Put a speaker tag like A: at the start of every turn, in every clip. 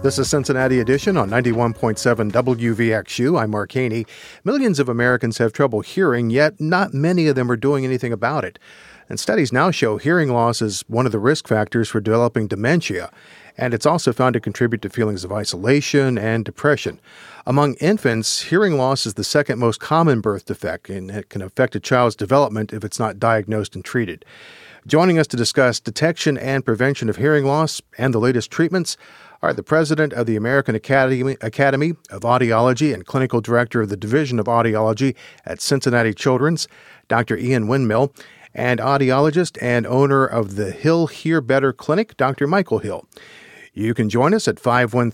A: This is Cincinnati Edition on 91.7 WVXU. I'm Mark Haney. Millions of Americans have trouble hearing, yet not many of them are doing anything about it. And studies now show hearing loss is one of the risk factors for developing dementia, and it's also found to contribute to feelings of isolation and depression. Among infants, hearing loss is the second most common birth defect, and it can affect a child's development if it's not diagnosed and treated. Joining us to discuss detection and prevention of hearing loss and the latest treatments are the president of the American Academy of Audiology and clinical director of the Division of Audiology at Cincinnati Children's, Dr. Ian Windmill, and audiologist and owner of the Hill Hear Better Clinic, Dr. Michael Hill. You can join us at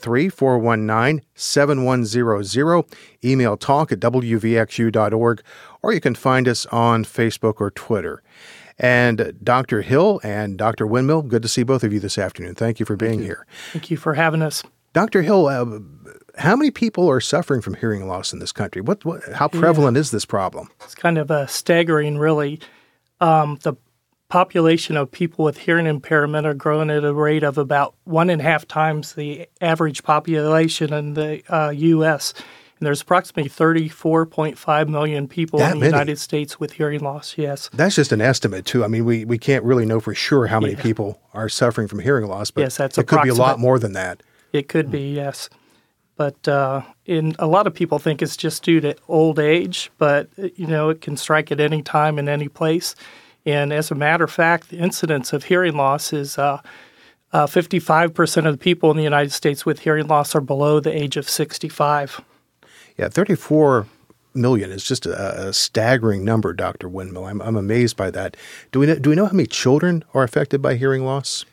A: 513-419-7100, email talk@wvxu.org, or you can find us on Facebook or Twitter. And Dr. Hill and Dr. Windmill, good to see both of you this afternoon. Thank you for being here.
B: Thank you for having us.
A: Dr. Hill, how many people are suffering from hearing loss in this country? How prevalent is this problem?
B: It's kind of staggering, really. The population of people with hearing impairment are growing at a rate of about 1.5 times the average population in the U.S., and there's approximately 34.5 million people in the United States with hearing loss, yes.
A: That's just an estimate, too. I mean, we can't really know for sure how many people are suffering from hearing loss, but
B: yes, that's
A: it could be a lot more than that.
B: It could be, yes. But a lot of people think it's just due to old age, but, it can strike at any time in any place. And as a matter of fact, the incidence of hearing loss is 55% of the people in the United States with hearing loss are below the age of 65.
A: Yeah, 34 million is just a staggering number, Dr. Windmill. I'm amazed by that. Do we know how many children are affected by hearing loss?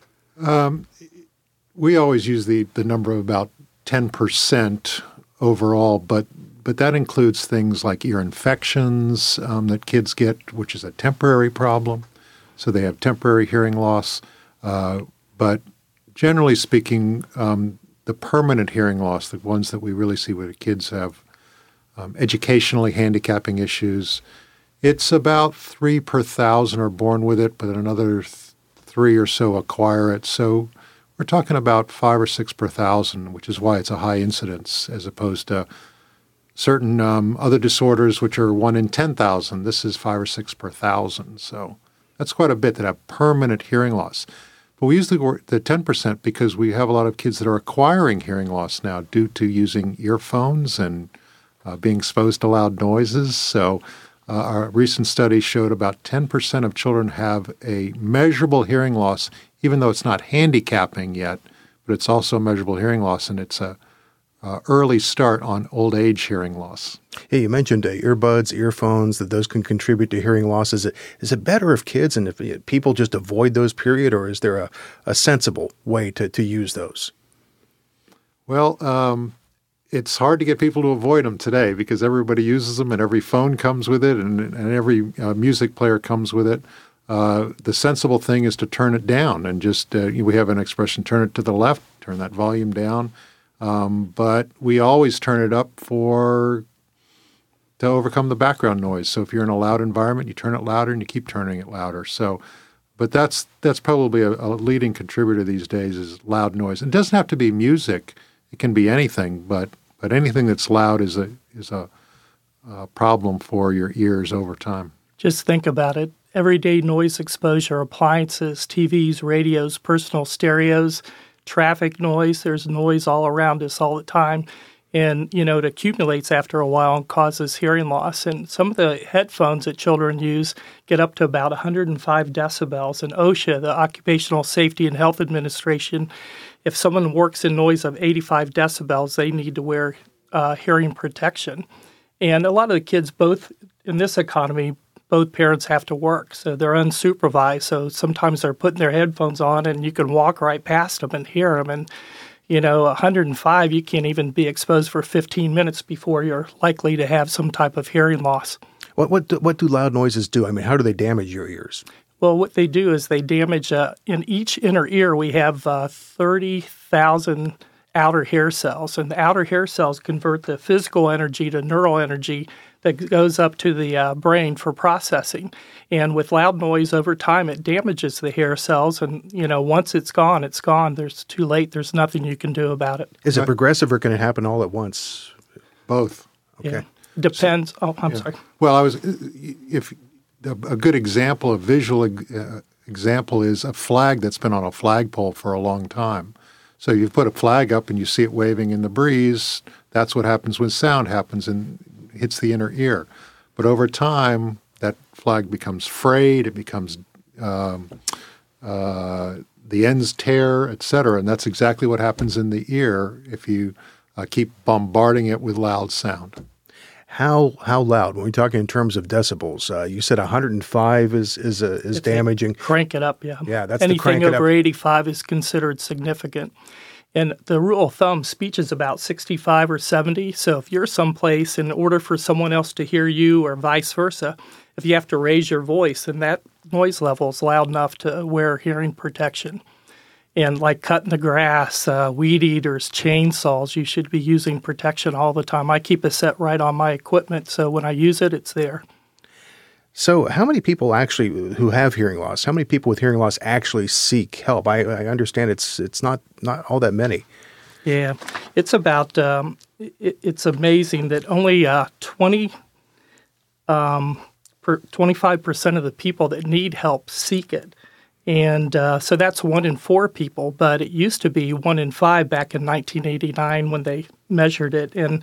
C: We always use the number of about 10% overall, but that includes things like ear infections that kids get, which is a temporary problem. So they have temporary hearing loss. But generally speaking, the permanent hearing loss, the ones that we really see where the kids have educationally handicapping issues, it's about 3 per 1,000 are born with it, but another 3 or so acquire it. So we're talking about 5 or 6 per 1,000, which is why it's a high incidence as opposed to certain other disorders, which are 1 in 10,000. This is 5 or 6 per 1,000. So that's quite a bit that have permanent hearing loss. But we use the 10% because we have a lot of kids that are acquiring hearing loss now due to using earphones and being exposed to loud noises. So our recent study showed about 10% of children have a measurable hearing loss, even though it's not handicapping yet, but it's also a measurable hearing loss, and it's a early start on old age hearing loss.
A: Yeah, you mentioned earbuds, earphones, that those can contribute to hearing loss. Is it better if kids and if people just avoid those, period, or is there a sensible way to use those?
C: Well, it's hard to get people to avoid them today because everybody uses them and every phone comes with it and every music player comes with it. The sensible thing is to turn it down and just, we have an expression, turn it to the left, turn that volume down. But we always turn it up to overcome the background noise. So if you're in a loud environment, you turn it louder and you keep turning it louder. So, but that's probably a leading contributor these days is loud noise. It doesn't have to be music; it can be anything. But anything that's loud is a problem for your ears over time.
B: Just think about it: everyday noise exposure, appliances, TVs, radios, personal stereos. Traffic noise, there's noise all around us all the time. And, it accumulates after a while and causes hearing loss. And some of the headphones that children use get up to about 105 decibels. And OSHA, the Occupational Safety and Health Administration, if someone works in noise of 85 decibels, they need to wear hearing protection. And a lot of the kids, both in this economy, both parents have to work, so they're unsupervised. So sometimes they're putting their headphones on, and you can walk right past them and hear them. And, 105, you can't even be exposed for 15 minutes before you're likely to have some type of hearing loss.
A: What do loud noises do? I mean, how do they damage your ears?
B: Well, what they do is they damage, in each inner ear, we have 30,000 outer hair cells, and the outer hair cells convert the physical energy to neural energy that goes up to the brain for processing. And with loud noise over time, it damages the hair cells. And, once it's gone, it's gone. There's too late. There's nothing you can do about it.
A: Is it progressive or can it happen all at once?
C: Both.
A: Okay.
B: Yeah. Depends. I'm sorry.
C: Well, if a good example, a visual example is a flag that's been on a flagpole for a long time. So you put a flag up and you see it waving in the breeze. That's what happens when sound happens and hits the inner ear. But over time, that flag becomes frayed. It becomes the ends tear, etc. And that's exactly what happens in the ear if you keep bombarding it with loud sound.
A: How loud? When we're talking in terms of decibels, you said 105 is damaging.
B: Crank it up, yeah.
A: Yeah, that's
B: anything
A: the crank it
B: over
A: up.
B: 85 is considered significant. And the rule of thumb, speech is about 65 or 70. So if you're someplace, in order for someone else to hear you or vice versa, if you have to raise your voice, then that noise level is loud enough to wear hearing protection. And like cutting the grass, weed eaters, chainsaws, you should be using protection all the time. I keep a set right on my equipment, so when I use it, it's there.
A: So how many people actually who have hearing loss, how many people with hearing loss actually seek help? I understand it's not all that many.
B: Yeah, it's about, it's amazing that only 25% of the people that need help seek it. And so that's 1 in 4 people, but it used to be 1 in 5 back in 1989 when they measured it. And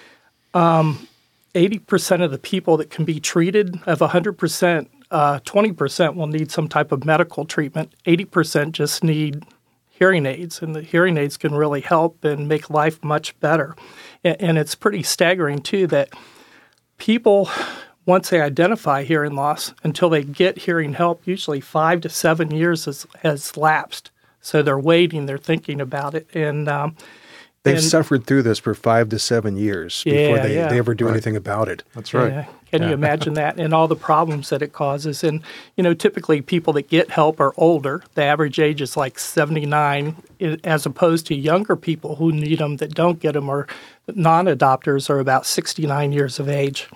B: 80% of the people that can be treated, of 100%, 20% will need some type of medical treatment. 80% just need hearing aids, and the hearing aids can really help and make life much better. And it's pretty staggering, too, that people, once they identify hearing loss, until they get hearing help, usually 5 to 7 years has lapsed. So they're waiting, they're thinking about it. And
A: they've suffered through this for 5 to 7 years before they ever do anything about it.
C: That's right.
B: Yeah. Can you imagine that? And all the problems that it causes. And, typically people that get help are older. The average age is like 79, as opposed to younger people who need them that don't get them, or non-adopters are about 69 years of age.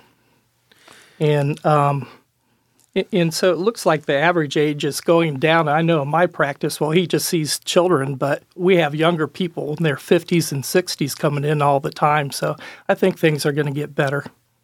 B: And so it looks like the average age is going down. I know in my practice, he just sees children, but we have younger people in their 50s and 60s coming in all the time. So I think things are going to get better.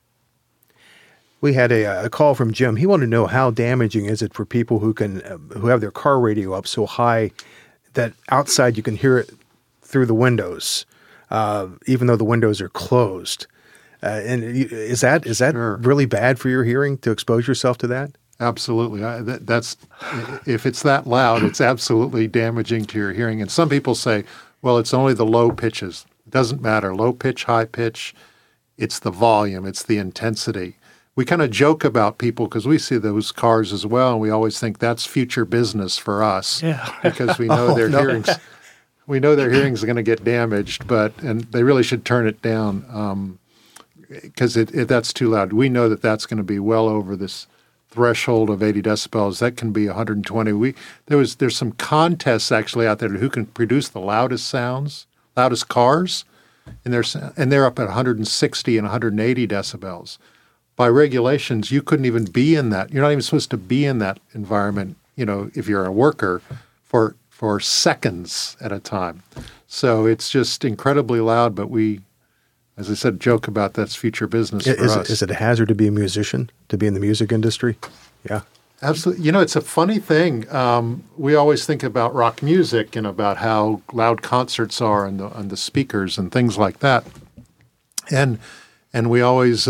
A: We had a call from Jim. He wanted to know how damaging is it for people who have their car radio up so high that outside you can hear it through the windows, even though the windows are closed. And is that
C: Sure.
A: really bad for your hearing to expose yourself to that?
C: Absolutely. That's if it's that loud, it's absolutely damaging to your hearing. And some people say, well, it's only the low pitches. It doesn't matter. Low pitch, high pitch, it's the volume, it's the intensity. We kind of joke about people because we see those cars as well, and we always think that's future business for us because we know hearings. We know their hearings are going to get damaged, and they really should turn it down. Because if that's too loud, we know that's going to be well over this threshold of 80 decibels. That can be 120. There's some contests actually out there who can produce the loudest sounds, loudest cars, and they're up at 160 and 180 decibels. By regulations, you couldn't even be in that. You're not even supposed to be in that environment. If you're a worker, for seconds at a time. So it's just incredibly loud. But we, as I said, joke about that's future business for us.
A: Is it a hazard to be a musician, to be in the music industry? Yeah.
C: Absolutely. It's a funny thing. We always think about rock music and about how loud concerts are and the speakers and things like that. And we always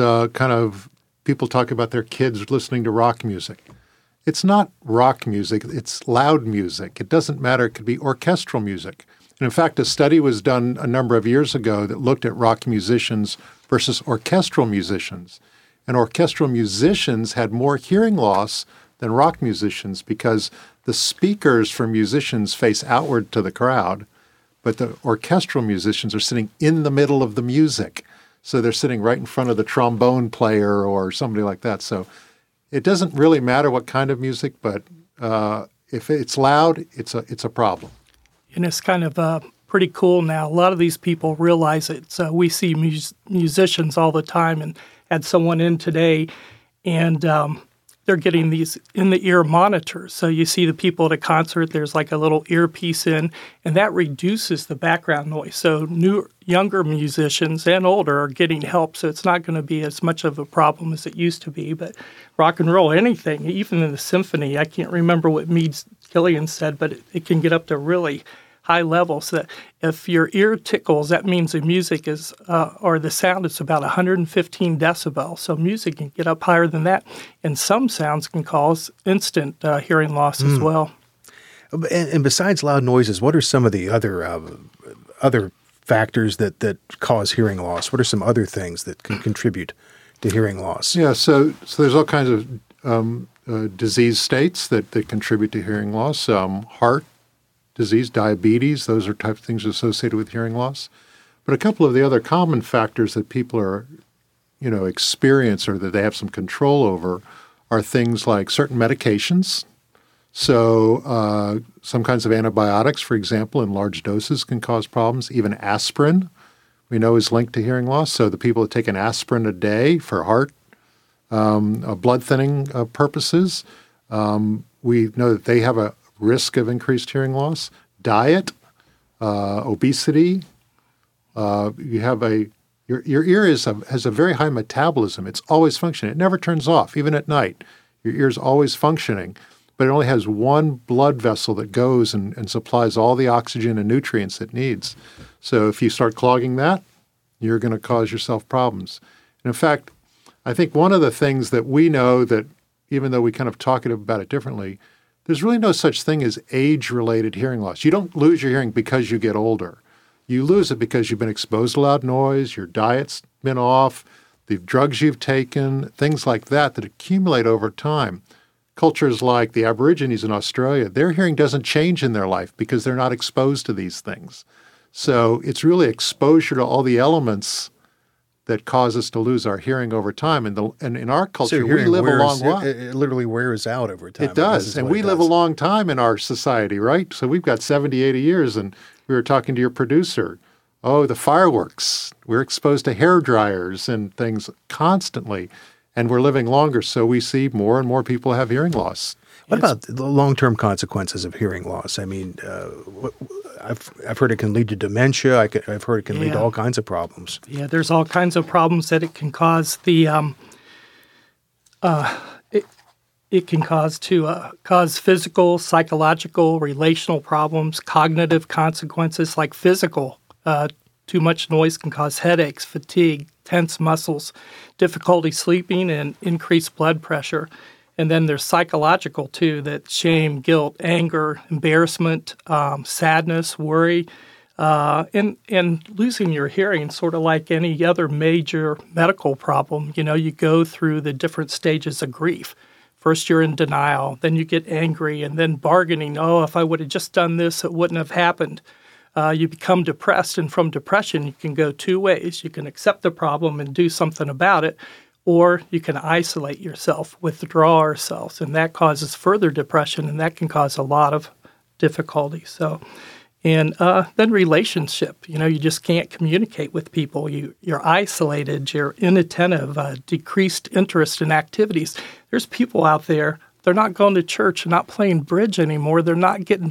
C: people talk about their kids listening to rock music. It's not rock music. It's loud music. It doesn't matter. It could be orchestral music. And in fact, a study was done a number of years ago that looked at rock musicians versus orchestral musicians. And orchestral musicians had more hearing loss than rock musicians because the speakers for musicians face outward to the crowd, but the orchestral musicians are sitting in the middle of the music. So they're sitting right in front of the trombone player or somebody like that. So it doesn't really matter what kind of music, but if it's loud, it's a problem.
B: And it's kind of pretty cool now. A lot of these people realize it. So we see musicians all the time, and had someone in today, and they're getting these in-the-ear monitors. So you see the people at a concert, there's like a little earpiece in, and that reduces the background noise. So younger musicians and older are getting help, so it's not going to be as much of a problem as it used to be. But rock and roll, anything, even in the symphony, I can't remember what Killian said, but it can get up to really high levels. That if your ear tickles, that means the music is, or the sound is about 115 decibels. So music can get up higher than that. And some sounds can cause instant hearing loss as well.
A: And besides loud noises, what are some of the other factors that cause hearing loss? What are some other things that can contribute to hearing loss?
C: Yeah, so there's all kinds of disease states that contribute to hearing loss. Heart disease, diabetes, those are types of things associated with hearing loss. But a couple of the other common factors that people are, experience or that they have some control over are things like certain medications. So some kinds of antibiotics, for example, in large doses can cause problems. Even aspirin, we know, is linked to hearing loss. So the people that take an aspirin a day for heart, blood thinning purposes, we know that they have a risk of increased hearing loss. Diet, obesity. You have your ear has a very high metabolism. It's always functioning. It never turns off, even at night. Your ear is always functioning, but it only has one blood vessel that goes and supplies all the oxygen and nutrients it needs. So if you start clogging that, you're going to cause yourself problems. And in fact, I think one of the things that we know, that even though we kind of talk about it differently, there's really no such thing as age-related hearing loss. You don't lose your hearing because you get older. You lose it because you've been exposed to loud noise, your diet's been off, the drugs you've taken, things like that accumulate over time. Cultures like the Aborigines in Australia, their hearing doesn't change in their life because they're not exposed to these things. So it's really exposure to all the elements that cause us to lose our hearing over time. And in our culture, we live a long while.
A: It literally wears out over time.
C: It does. And we live a long time in our society, right? So we've got 70, 80 years. And we were talking to your producer. Oh, the fireworks. We're exposed to hair dryers and things constantly. And we're living longer. So we see more and more people have hearing loss.
A: What about the long-term consequences of hearing loss? I mean, I've heard it can lead to dementia. I've heard it can lead to all kinds of problems.
B: Yeah, there's all kinds of problems that it can cause. It can cause physical, psychological, relational problems, cognitive consequences like physical. Too much noise can cause headaches, fatigue, tense muscles, difficulty sleeping, and increased blood pressure. And then there's psychological, too, that shame, guilt, anger, embarrassment, sadness, worry, and losing your hearing, sort of like any other major medical problem. You go through the different stages of grief. First, you're in denial. Then you get angry and then bargaining. Oh, if I would have just done this, it wouldn't have happened. You become depressed, and from depression, you can go two ways. You can accept the problem and do something about it, or you can isolate yourself, withdraw ourselves, and that causes further depression, and that can cause a lot of difficulty. So, and then relationship, you just can't communicate with people. You're isolated, you're inattentive, decreased interest in activities. There's people out there, they're not going to church, not playing bridge anymore, they're not getting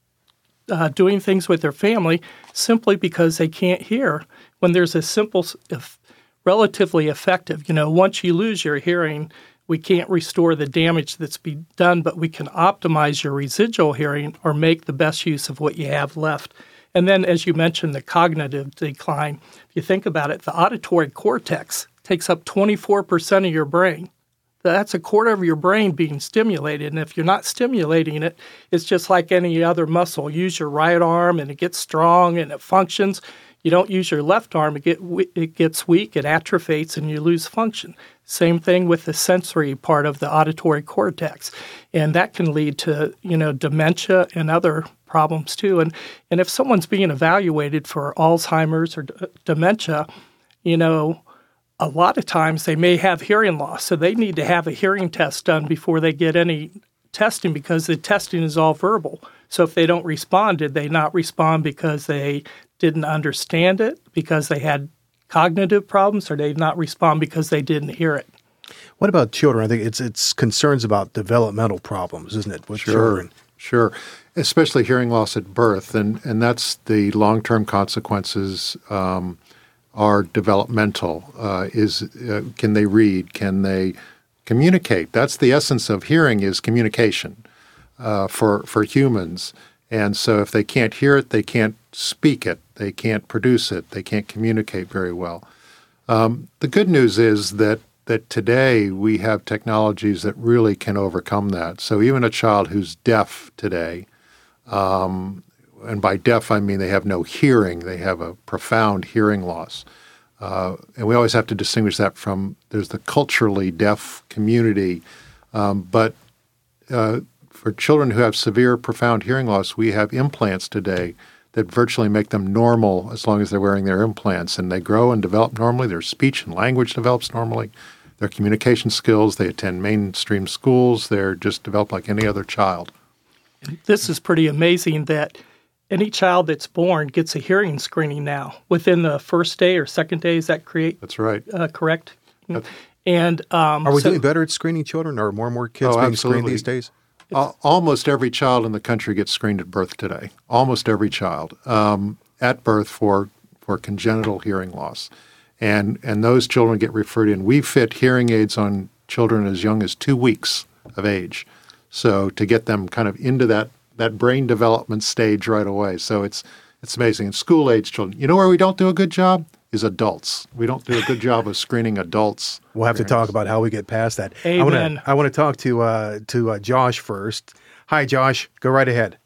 B: doing things with their family simply because they can't hear. When there's a simple, relatively effective, once you lose your hearing, we can't restore the damage that's been done, but we can optimize your residual hearing or make the best use of what you have left. And then, as you mentioned, the cognitive decline. If you think about it, the auditory cortex takes up 24% of your brain. That's a quarter of your brain being stimulated. And if you're not stimulating it, it's just like any other muscle. Use your right arm and it gets strong and it functions. You don't use your left arm, it gets weak, it atrophies, and you lose function. Same thing with the sensory part of the auditory cortex. And that can lead to, dementia and other problems too. And if someone's being evaluated for Alzheimer's or dementia, a lot of times they may have hearing loss. So they need to have a hearing test done before they get any testing, because the testing is all verbal. So if they don't respond, did they not respond because they didn't understand it, because they had cognitive problems, or they not respond because they didn't hear it.
A: What about children? I think it's concerns about developmental problems, isn't it, with children?
C: Sure. Especially hearing loss at birth, and that's the long-term consequences are developmental. Can they read? Can they communicate? That's the essence of hearing, is communication for humans. And so if they can't hear it, they can't speak it, they can't produce it, they can't communicate very well. The good news is that today we have technologies that really can overcome that. So even a child who's deaf today, and by deaf I mean they have no hearing, they have a profound hearing loss. And we always have to distinguish that from, there's the culturally deaf community, but for children who have severe, profound hearing loss, we have implants today that virtually make them normal as long as they're wearing their implants. And they grow and develop normally. Their speech and language develops normally. Their communication skills, they attend mainstream schools. They're just developed like any other child.
B: This is pretty amazing that any child that's born gets a hearing screening now within the first day or second day. Is that
C: That's right.
B: Correct? And
A: are we doing better at screening children? Are more and more kids being screened these days?
C: Almost every child in the country gets screened at birth today. Almost every child at birth for congenital hearing loss. And those children get referred in. We fit hearing aids on children as young as 2 weeks of age. So to get them kind of into that brain development stage right away. So it's amazing. And school-age children. You know where we don't do a good job? Is adults. We don't do a good job of screening adults.
A: We'll have to talk about how we get past that.
B: Amen.
A: I want to talk to Josh first. Hi, Josh. Go right ahead.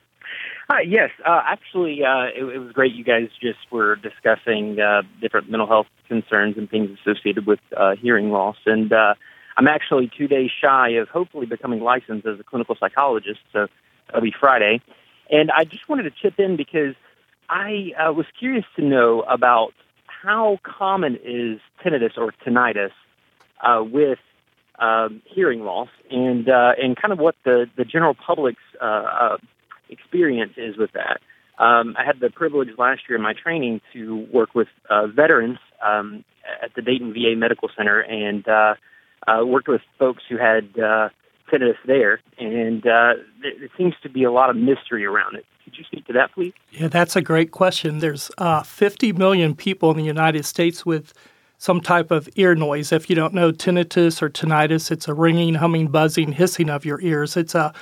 D: Hi. Yes. Actually, it was great. You guys just were discussing different mental health concerns and things associated with hearing loss. And I'm actually 2 days shy of hopefully becoming licensed as a clinical psychologist. So that'll be Friday. And I just wanted to chip in because I was curious to know about how common is tinnitus or tinnitus with hearing loss, and kind of what the general public's experience is with that. I had the privilege last year in my training to work with veterans at the Dayton VA Medical Center, and worked with folks who had tinnitus there, and there seems to be a lot of mystery around it. Could you speak to that, please?
B: Yeah, that's a great question. There's 50 million people in the United States with some type of ear noise. If you don't know tinnitus or tinnitus, it's a ringing, humming, buzzing, hissing of your ears. It's a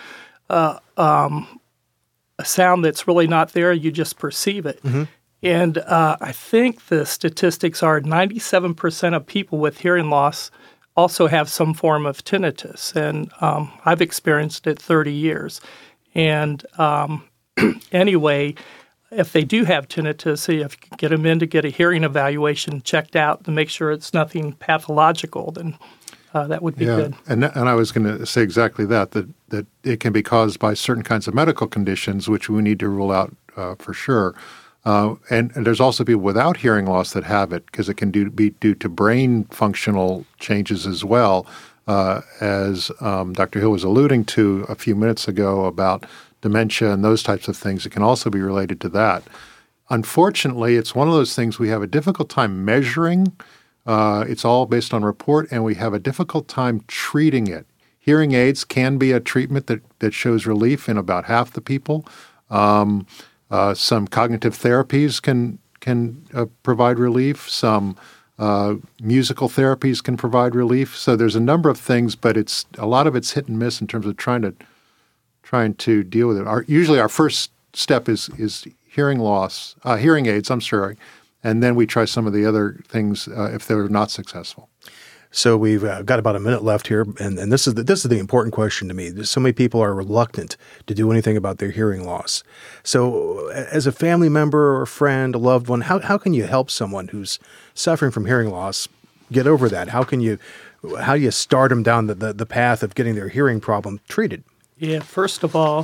B: sound that's really not there. You just perceive it. Mm-hmm. And I think the statistics are 97% of people with hearing loss also have some form of tinnitus. And I've experienced it 30 years. And anyway, if they do have tinnitus, if you can get them in to get a hearing evaluation checked out to make sure it's nothing pathological, then that would be good.
C: And I was going to say exactly that it can be caused by certain kinds of medical conditions, which we need to rule out for sure. And there's also people without hearing loss that have it, because it can be due to brain functional changes as well, as Dr. Hill was alluding to a few minutes ago about dementia and those types of things. It can also be related to that. Unfortunately, it's one of those things we have a difficult time measuring. It's all based on report, and we have a difficult time treating it. Hearing aids can be a treatment that shows relief in about half the people. Some cognitive therapies can provide relief. Some musical therapies can provide relief. So there's a number of things, but a lot of it's hit and miss in terms of trying to deal with it. Usually our first step is hearing aids, and then we try some of the other things if they're not successful.
A: So we've got about a minute left here, and this is the important question to me. So many people are reluctant to do anything about their hearing loss. So as a family member or friend, a loved one, how can you help someone who's suffering from hearing loss get over that? How do you start them down the path of getting their hearing problem treated?
B: Yeah, first of all,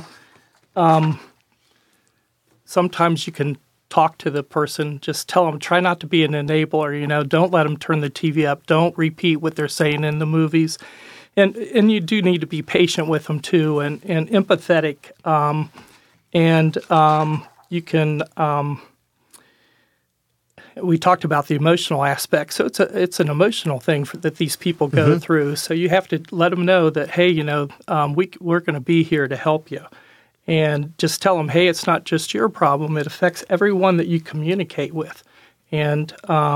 B: sometimes you can talk to the person, just tell them, try not to be an enabler, don't let them turn the TV up, don't repeat what they're saying in the movies. And you do need to be patient with them too, and empathetic. You can we talked about the emotional aspect. So it's an emotional thing that these people go through. So you have to let them know that, hey, we're going to be here to help you. And just tell them, hey, it's not just your problem. It affects everyone that you communicate with. And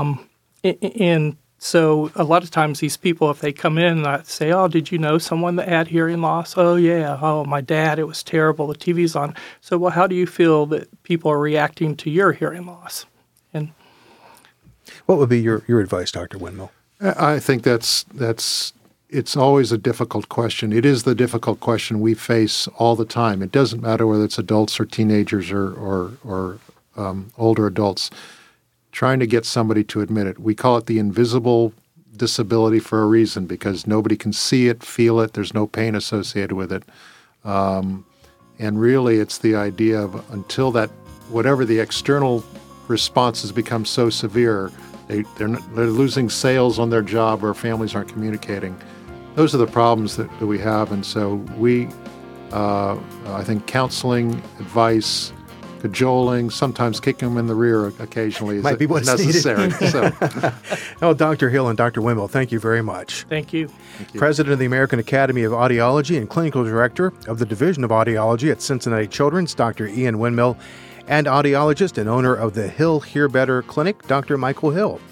B: so a lot of times these people, if they come in and I say, oh, did you know someone that had hearing loss? Oh, yeah. Oh, my dad, it was terrible. The TV's on. So, well, how do you feel that people are reacting to your hearing loss? And
A: what would be your advice, Dr. Windmill?
C: I think it's always a difficult question. It is the difficult question we face all the time. It doesn't matter whether it's adults or teenagers or older adults. Trying to get somebody to admit it. We call it the invisible disability for a reason, because nobody can see it, feel it. There's no pain associated with it. And really, it's the idea of until that, whatever the external responses become so severe, they're losing sales on their job or families aren't communicating. Those are the problems that we have. And so I think counseling, advice, cajoling, sometimes kicking them in the rear occasionally is
A: might be what's
C: necessary. So.
A: Oh, Dr. Hill and Dr. Windmill, thank you very much.
B: Thank you.
A: President of the American Academy of Audiology and Clinical Director of the Division of Audiology at Cincinnati Children's, Dr. Ian Windmill, and audiologist and owner of the Hill Hear Better Clinic, Dr. Michael Hill.